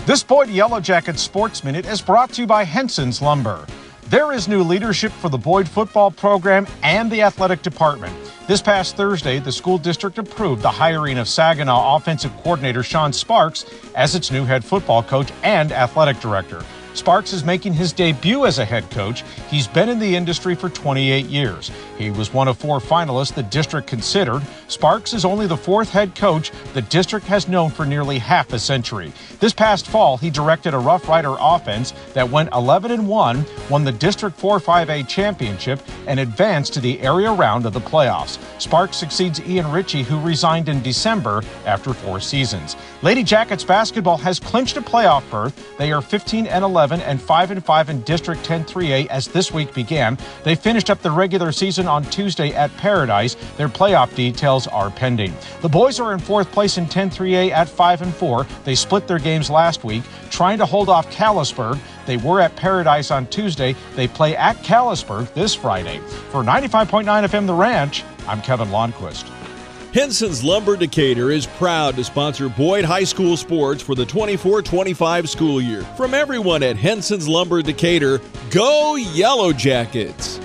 This Boyd Yellow Jackets Sports Minute is brought to you by Henson's Lumber. There is new leadership for the Boyd football program and the athletic department. This past Thursday, the school district approved the hiring of Saginaw offensive coordinator Sean Sparks as its new head football coach and athletic director. Sparks is making his debut as a head coach. He's been in the industry for 28 years. He was one of 4 finalists the district considered. Sparks is only the 4th head coach the district has known for nearly half a century. This past fall, he directed a Rough Rider offense that went 11-1, won the District 4-5A championship, and advanced to the area round of the playoffs. Sparks succeeds Ian Ritchie, who resigned in December after 4 seasons. Lady Jackets basketball has clinched a playoff berth. They are 15-11 and 5-5 in District 10-3A as this week began. They finished up the regular season on Tuesday at Paradise. Their playoff details are pending. The boys are in 4th place in 10-3A at 5-4. They split their games last week, trying to hold off Callisburg. They were at Paradise on Tuesday. They play at Callisburg this Friday. For 95.9 FM The Ranch, I'm Kevin Lundquist. Henson's Lumber Decatur is proud to sponsor Boyd High School sports for the 24-25 school year. From everyone at Henson's Lumber Decatur, go Yellow Jackets!